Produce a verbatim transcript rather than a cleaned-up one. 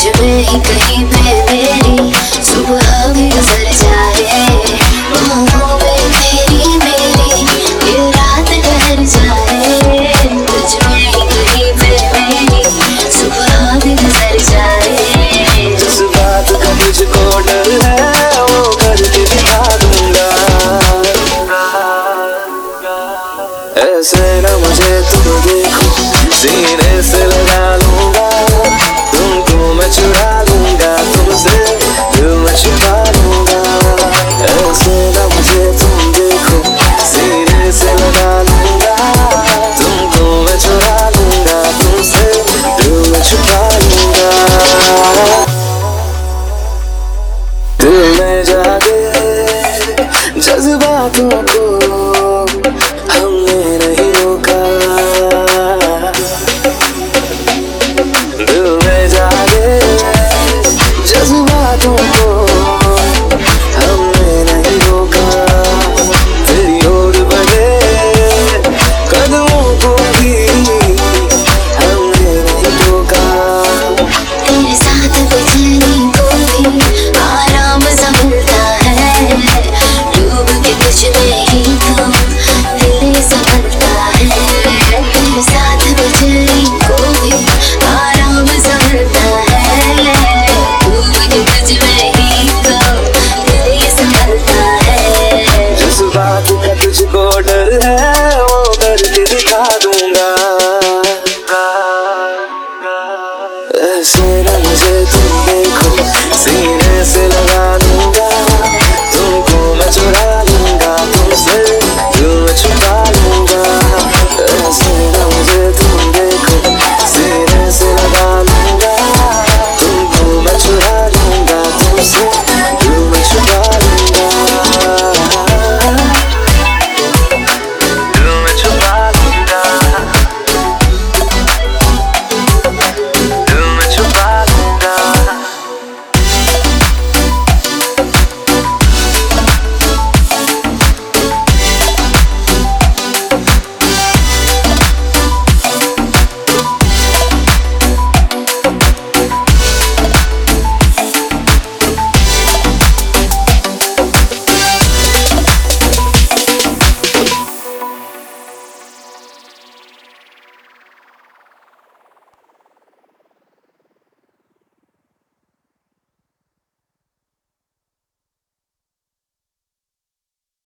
तुझ में ही कहीं पे मेरी सुबह भी गुजर जाए। बाहों में तेरी मेरी ये रात ठहर जाए। तुझ में ही कहीं पे मेरी सुबह भी गुजर जाए। जिस बात का मुझको डर है वो करके दिखा दूंगा। ऐसे न मुझे तुम देखो, सीने से लगा लूंगा। तुमको मैं चुरा लूंगा, तुमसे दिल में छुपा लूंगा। ऐसे न मुझे तुम देखो, सीने से लगा लूंगा। तुमको मैं चुरा लूंगा, तुमसे दिल में छुपा लूंगा। दिल में जागे जज्बातों को